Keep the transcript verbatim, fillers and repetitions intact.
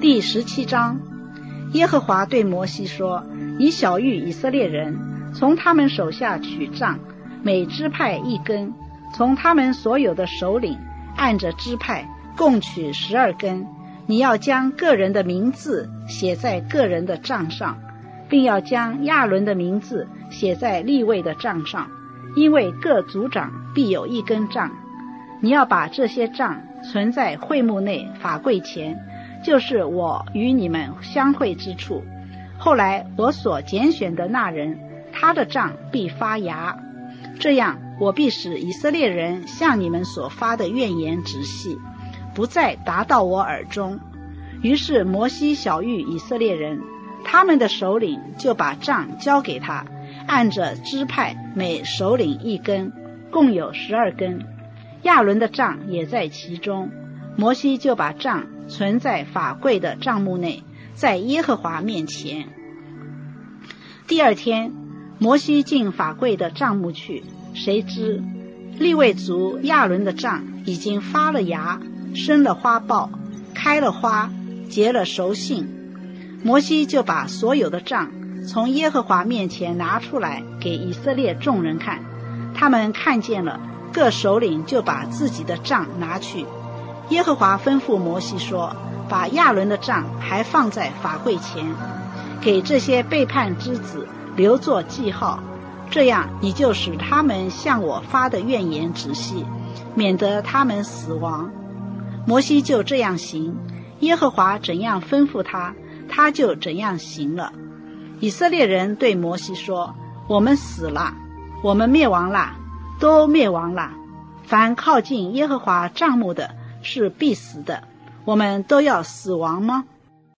第十七章，耶和华对摩西说：你晓谕以色列人，从他们手下取杖，每支派一根，从他们所有的首领按着支派共取十二根。你要将个人的名字写在个人的杖上，并要将亚伦的名字写在利未的杖上，因为各族长必有一根杖。你要把这些杖存在会幕内法柜前，就是我与你们相会之处。后来我所拣选的那人，他的杖必发芽，这样我必使以色列人向你们所发的怨言止息，不再达到我耳中。于是摩西晓谕以色列人，他们的首领就把杖交给他，按着支派每首领一根，共有十二根。亚伦的杖也在其中。摩西就把杖存在法柜的帐幕内，在耶和华面前。第二天，摩西进法柜的帐幕去，谁知利未族亚伦的杖已经发了芽，生了花苞，开了花，结了熟杏。摩西就把所有的杖从耶和华面前拿出来给以色列众人看，他们看见了，各首领就把自己的杖拿去。耶和华吩咐摩西说，把亚伦的杖还放在法柜前，给这些背叛之子留作记号，这样你就使他们向我发的怨言止息，免得他们死亡。摩西就这样行，耶和华怎样吩咐他，他就怎样行了。以色列人对摩西说，我们死了，我们灭亡了，都灭亡了。凡靠近耶和华帐幕的是必死的，我们都要死亡吗？